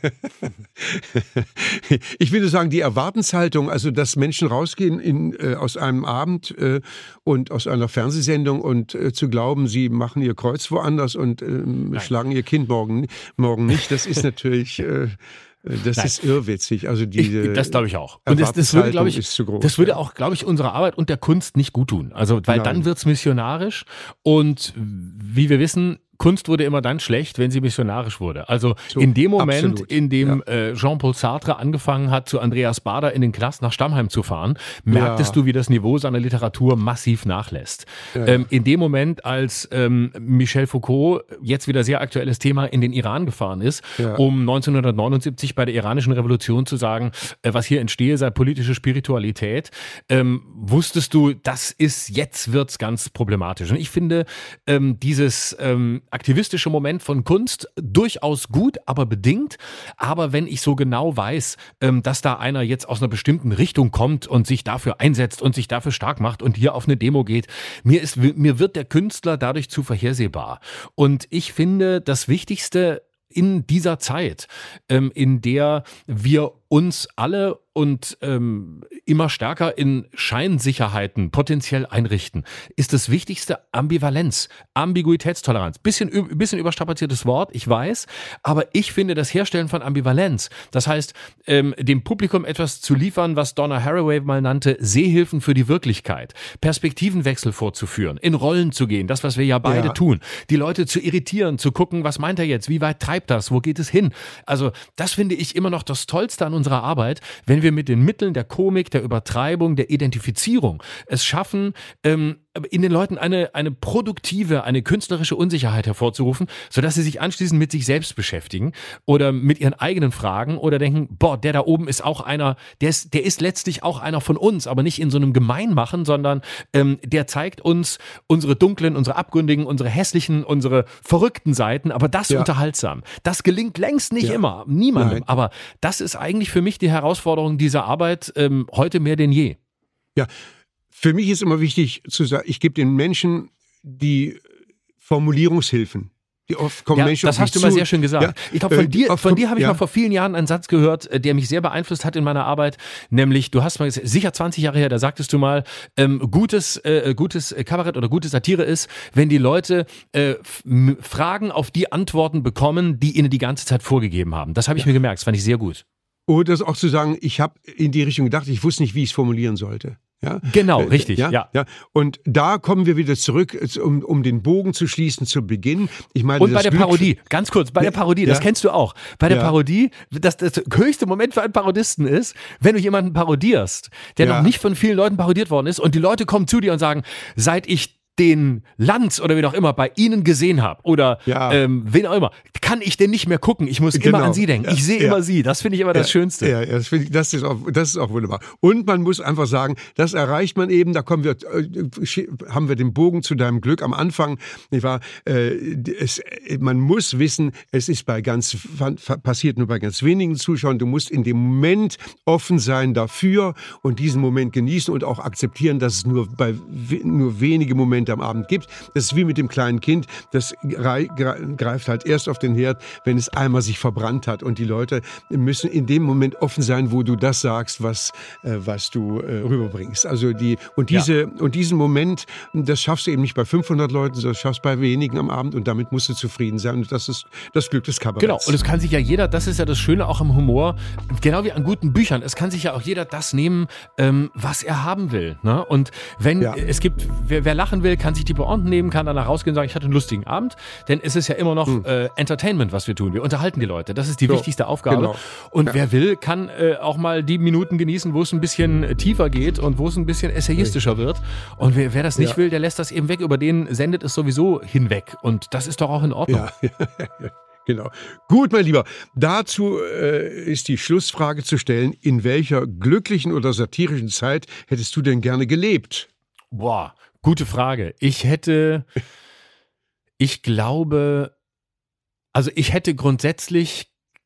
Ich würde sagen, die Erwartenshaltung, also dass Menschen rausgehen in, äh, aus einem Abend äh, und aus einer Fernsehsendung und äh, zu glauben, sie machen ihr Kreuz woanders und äh, schlagen ihr Kind morgen, morgen nicht, das ist natürlich... Äh, Das Nein. ist irrwitzig. Also diese ich, das glaube ich auch. Und das, das würde, glaube ich, ist zu groß, das würde ja. auch, glaube ich, unserer Arbeit und der Kunst nicht gut tun. Also, weil Nein. dann wird's missionarisch und wie wir wissen, Kunst wurde immer dann schlecht, wenn sie missionarisch wurde. Also so, in dem Moment, absolut. in dem ja. äh, Jean-Paul Sartre angefangen hat, zu Andreas Baader in den Knast nach Stammheim zu fahren, merktest ja. du, wie das Niveau seiner Literatur massiv nachlässt. Ja, ähm, in dem Moment, als ähm, Michel Foucault, jetzt wieder sehr aktuelles Thema, in den Iran gefahren ist, ja. um neunzehnhundertneunundsiebzig bei der iranischen Revolution zu sagen, äh, was hier entstehe, sei politische Spiritualität, ähm, wusstest du, das ist, jetzt wird's ganz problematisch. Und ich finde, ähm, dieses ähm, aktivistische Moment von Kunst durchaus gut, aber bedingt. Aber wenn ich so genau weiß, dass da einer jetzt aus einer bestimmten Richtung kommt und sich dafür einsetzt und sich dafür stark macht und hier auf eine Demo geht, mir ist, mir wird der Künstler dadurch zu vorhersehbar. Und ich finde, das Wichtigste in dieser Zeit, in der wir uns alle und ähm, immer stärker in Scheinsicherheiten potenziell einrichten, ist das Wichtigste Ambivalenz, Ambiguitätstoleranz. Bisschen, bisschen überstrapaziertes Wort, ich weiß, aber ich finde das Herstellen von Ambivalenz, das heißt, ähm, dem Publikum etwas zu liefern, was Donna Haraway mal nannte, Sehhilfen für die Wirklichkeit, Perspektivenwechsel vorzuführen, in Rollen zu gehen, das, was wir ja beide ja. tun, die Leute zu irritieren, zu gucken, was meint er jetzt, wie weit treibt das, wo geht es hin? Also das finde ich immer noch das Tollste an unserer Arbeit, wenn wir mit den Mitteln der Komik, der Übertreibung, der Identifizierung es schaffen, ähm, in den Leuten eine, eine produktive, eine künstlerische Unsicherheit hervorzurufen, sodass sie sich anschließend mit sich selbst beschäftigen oder mit ihren eigenen Fragen oder denken, boah, der da oben ist auch einer, der ist, der ist letztlich auch einer von uns, aber nicht in so einem Gemeinmachen, sondern ähm, der zeigt uns unsere dunklen, unsere abgründigen, unsere hässlichen, unsere verrückten Seiten, aber das ja. unterhaltsam. Das gelingt längst nicht ja. immer, niemandem, Nein. aber das ist eigentlich für mich die Herausforderung dieser Arbeit ähm, heute mehr denn je. Ja, für mich ist immer wichtig zu sagen, ich gebe den Menschen die Formulierungshilfen. Die oft kommen ja, Menschen das hast du mal sehr schön gesagt. Ja, ich glaube, von äh, dir, von dir habe ich ja. mal vor vielen Jahren einen Satz gehört, der mich sehr beeinflusst hat in meiner Arbeit, nämlich, du hast mal gesagt, sicher zwanzig Jahre her, da sagtest du mal, ähm, gutes, äh, gutes Kabarett oder gute Satire ist, wenn die Leute äh, Fragen auf die Antworten bekommen, die ihnen die ganze Zeit vorgegeben haben. Das habe ich ja. mir gemerkt, das fand ich sehr gut. Oder auch zu sagen, ich habe in die Richtung gedacht, ich wusste nicht, wie ich es formulieren sollte. Ja? Genau, richtig. Ja, ja. ja. Und da kommen wir wieder zurück, um, um den Bogen zu schließen zu Beginn. Ich meine, und bei der Glück Parodie, ganz kurz, bei der Parodie, das ja. kennst du auch. Bei der ja. Parodie, das, das höchste Moment für einen Parodisten ist, wenn du jemanden parodierst, der ja. noch nicht von vielen Leuten parodiert worden ist und die Leute kommen zu dir und sagen, seit ich den Lanz oder wen auch immer bei Ihnen gesehen habe oder ja. ähm, wen auch immer, kann ich denn nicht mehr gucken. Ich muss genau. immer an Sie denken. Ich sehe ja. immer Sie. Das finde ich immer das ja. Schönste. Ja, ja das, ich, das, ist auch, das ist auch wunderbar. Und man muss einfach sagen, das erreicht man eben, da kommen wir, äh, haben wir den Bogen zu deinem Glück am Anfang. Nicht wahr? Äh, es, man muss wissen, es ist bei ganz, passiert nur bei ganz wenigen Zuschauern. Du musst in dem Moment offen sein dafür und diesen Moment genießen und auch akzeptieren, dass es nur bei nur wenige Momente am Abend gibt. Das ist wie mit dem kleinen Kind, das greift halt erst auf den Herd, wenn es einmal sich verbrannt hat und die Leute müssen in dem Moment offen sein, wo du das sagst, was, äh, was du äh, rüberbringst. Also die, und diese, ja. und diesen Moment, das schaffst du eben nicht bei fünfhundert Leuten, sondern das schaffst du bei wenigen am Abend und damit musst du zufrieden sein und das ist das Glück des Kabaretts. Genau, und es kann sich ja jeder, das ist ja das Schöne auch im Humor, genau wie an guten Büchern, es kann sich ja auch jeder das nehmen, ähm, was er haben will. Ne? Und wenn ja. es gibt, wer, wer lachen will, kann sich die Pointen nehmen, kann danach rausgehen und sagen, ich hatte einen lustigen Abend, denn es ist ja immer noch hm. äh, Entertainment, was wir tun. Wir unterhalten die Leute. Das ist die so, wichtigste Aufgabe. Genau. Und ja. wer will, kann äh, auch mal die Minuten genießen, wo es ein bisschen äh, tiefer geht und wo es ein bisschen essayistischer wird. Und wer, wer das nicht ja. will, der lässt das eben weg. Über den sendet es sowieso hinweg. Und das ist doch auch in Ordnung. Ja. Genau. Gut, mein Lieber. Dazu äh, ist die Schlussfrage zu stellen, in welcher glücklichen oder satirischen Zeit hättest du denn gerne gelebt? Boah, gute Frage. Ich hätte, ich glaube, also ich hätte grundsätzlich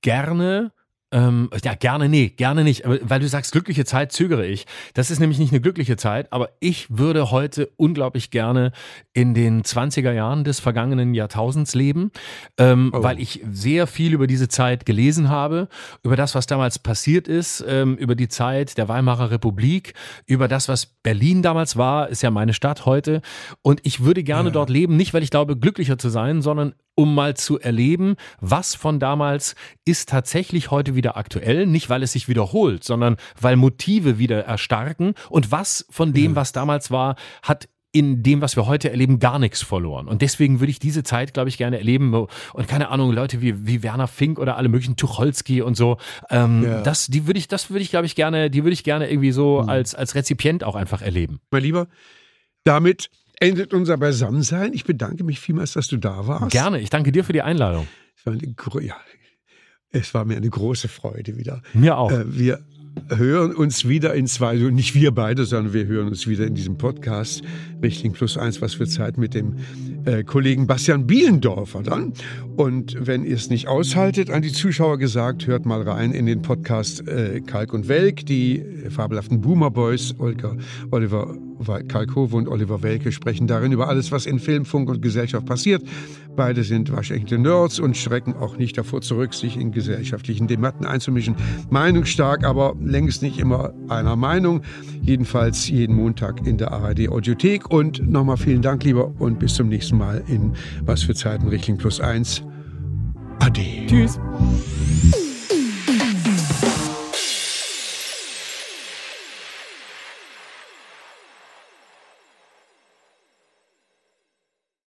gerne Ähm, ja, gerne, nee, gerne nicht. Aber weil du sagst, glückliche Zeit, zögere ich. Das ist nämlich nicht eine glückliche Zeit, aber ich würde heute unglaublich gerne in den zwanziger Jahren des vergangenen Jahrtausends leben, ähm, oh. weil ich sehr viel über diese Zeit gelesen habe, über das, was damals passiert ist, ähm, über die Zeit der Weimarer Republik, über das, was Berlin damals war, ist ja meine Stadt heute. Und ich würde gerne ja. dort leben, nicht weil ich glaube, glücklicher zu sein, sondern um mal zu erleben, was von damals ist tatsächlich heute wieder aktuell, nicht weil es sich wiederholt, sondern weil Motive wieder erstarken und was von dem, was damals war, hat in dem, was wir heute erleben, gar nichts verloren. Und deswegen würde ich diese Zeit, glaube ich, gerne erleben. Und keine Ahnung, Leute wie, wie Werner Fink oder alle möglichen, Tucholsky und so, ähm, ja. das, die würde ich, das würde ich, glaube ich, gerne, die würde ich gerne irgendwie so mhm. als, als Rezipient auch einfach erleben. Mein Lieber, damit endet unser Beisammensein. Ich bedanke mich vielmals, dass du da warst. Gerne, ich danke dir für die Einladung. Es war, eine, ja, es war mir eine große Freude wieder. Mir auch. Äh, wir hören uns wieder in zwei, also nicht wir beide, sondern wir hören uns wieder in diesem Podcast Richtling plus eins, was für Zeit mit dem äh, Kollegen Bastian Bielendorfer dann. Und wenn ihr es nicht aushaltet, an die Zuschauer gesagt, hört mal rein in den Podcast äh, Kalk und Welk, die fabelhaften Boomer Boys, Oliver, Oliver Kalkofe und Oliver Welke sprechen darin über alles, was in Film, Funk und Gesellschaft passiert. Beide sind waschechte Nerds und schrecken auch nicht davor zurück, sich in gesellschaftlichen Debatten einzumischen. Meinungsstark, aber längst nicht immer einer Meinung. Jedenfalls jeden Montag in der A R D Audiothek. Und nochmal vielen Dank, lieber, und bis zum nächsten Mal in Was für Zeiten Richtling plus eins. Ade. Tschüss.